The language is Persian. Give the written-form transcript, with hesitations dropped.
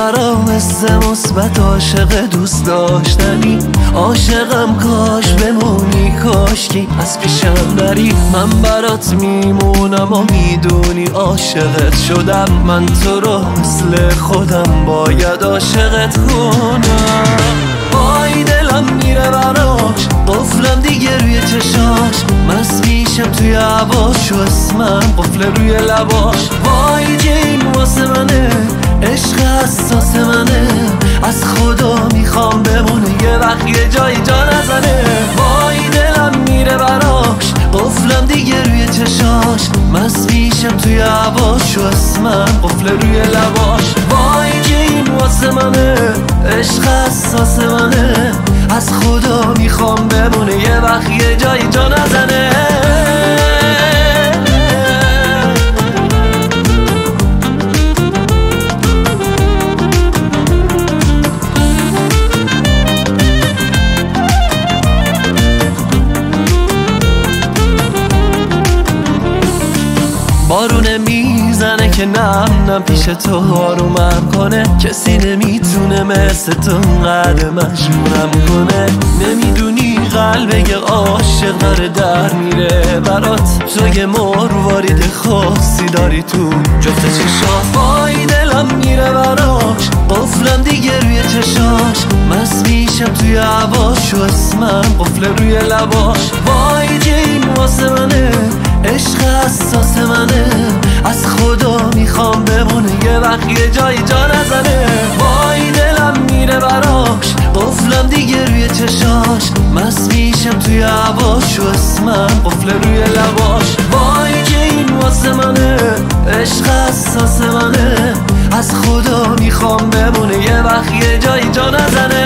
برام حس مثبت، عاشق دوست داشتنی، عاشقم کاش بمونی، کاشکی از پیشم نری. من برات میمونم و میدونی عاشقت شدم، من تو رو مثل خودم باید عاشقت کنم. وای دلم میره براش، قفلم دیگه روی چشاش، مست میشم توی هواش و اسمم قفل روی لباش. وای جین واسه منه، عشق حساس منه، از خدا میخوام بمونه یه وقت یه جایی جا نزنه. وای دلم میره براش، قفلم دیگه روی چشاش، مست میشم توی هواش و اسمم قفل روی لباش. وای جین واسه منه، عشق حساس منه، از خدا میخوام بمونه یه وقت یه جایی جا نزنه. بارونه میزنه که نم پیش تو آرومم کنه، کسی نمیتونه مثل تو قدر مجبورم کنه. نمیدونی قلب یه عاشق داره در میره برات، تو یه مروارید خاصی داری تو جفت چشات. وای دلم میره براش، قفلم دیگه روی چشاش، مست میشم توی هواش و اسمم قفل روی لباش. وای جین واسه منه، عشق حساس منه، از خدا میخوام بمونه یه وقت یه جایی جا نزنه. وای دلم میره براش، قفلم دیگه روی چشاش، مست میشم توی هواش و اسمم قفل روی لباش. وای جین واسه منه، عشق حساس منه، از خدا میخوام بمونه یه وقت یه جایی جا نزنه.